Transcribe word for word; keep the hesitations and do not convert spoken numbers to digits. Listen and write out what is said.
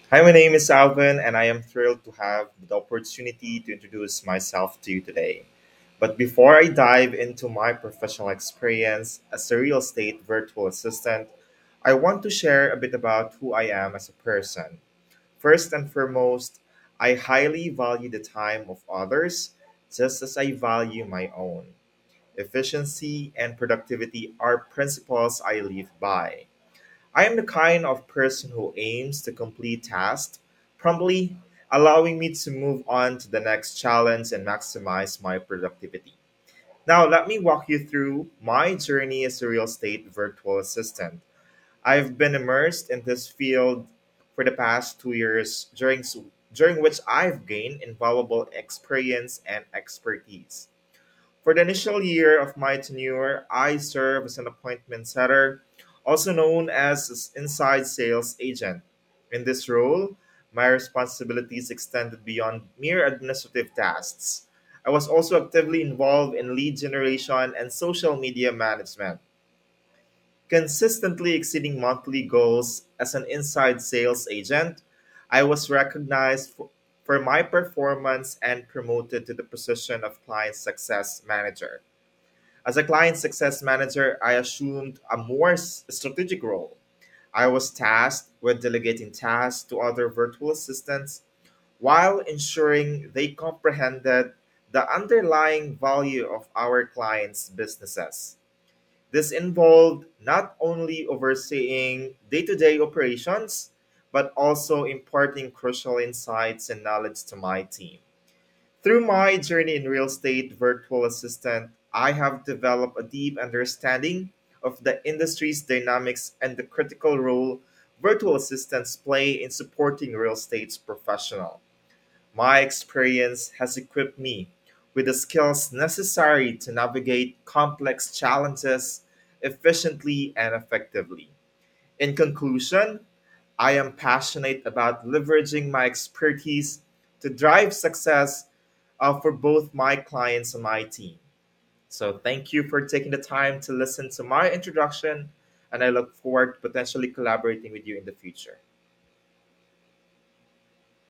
Hi, my name is Alvin, and I am thrilled to have the opportunity to introduce myself to you today. But before I dive into my professional experience as a real estate virtual assistant, I want to share a bit about who I am as a person. First and foremost, I highly value the time of others just as I value my own. Efficiency and productivity are principles I live by. I am the kind of person who aims to complete tasks promptly, allowing me to move on to the next challenge and maximize my productivity. Now, let me walk you through my journey as a real estate virtual assistant. I've been immersed in this field for the past two years, during, during which I've gained invaluable experience and expertise. For the initial year of my tenure, I served as an appointment setter, also known as an inside sales agent. In this role, my responsibilities extended beyond mere administrative tasks. I was also actively involved in lead generation and social media management, consistently exceeding monthly goals as an inside sales agent. I was recognized for, for my performance and promoted to the position of client success manager. As a client success manager, I assumed a more s- strategic role. I was tasked with delegating tasks to other virtual assistants while ensuring they comprehended the underlying value of our clients' businesses. This involved not only overseeing day to day operations, but also imparting crucial insights and knowledge to my team. Through my journey in real estate virtual assistant, I have developed a deep understanding of the industry's dynamics and the critical role virtual assistants play in supporting real estate professionals. My experience has equipped me with the skills necessary to navigate complex challenges efficiently and effectively. In conclusion, I am passionate about leveraging my expertise to drive success uh, for both my clients and my team. So, thank you for taking the time to listen to my introduction, and I look forward to potentially collaborating with you in the future.